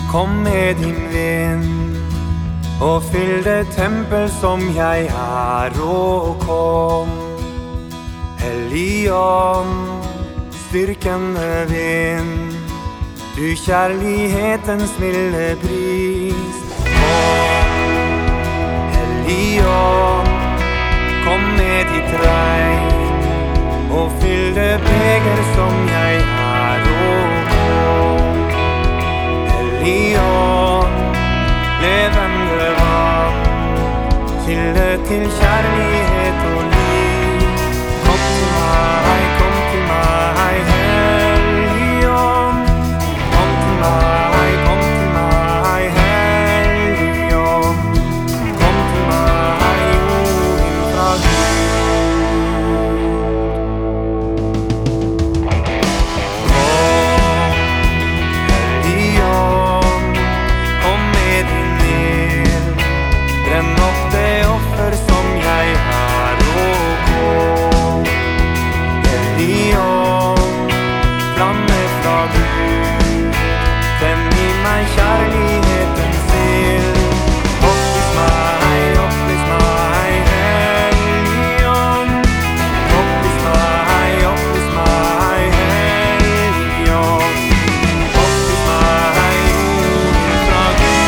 Kom med din vind og fyll det tempel som jeg er, og kom Hellige Ånd, styrkende vind, du kjærlighetens milde bris. Kom, Hellige Ånd, kom med ditt regn og fyll det beger som jeg er, og kom Hellige Ånd, levende vann, kilde til kjærlighet og liv. Kom til meg, Hellige Ånd. Kom til meg, Hellige Ånd. Kom til meg, jorden fra Gud. Kom, Hellige Ånd, kom med din ild. Brenn opp det offer som jeg er, og kom Hellige Ånd, flamme fra Gud. Tenn i meg kjærlighetens ild. Opplys meg, Hellige Ånd. Opplys meg, Hellige Ånd. Opplys meg, jorden fra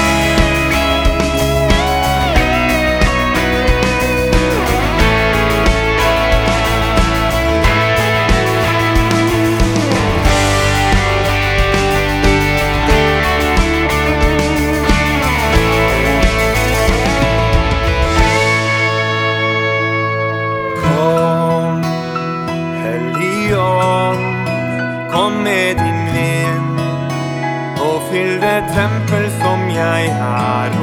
Kom, Hellige Ånd, kom med din vind og fyll det tempel som jeg er,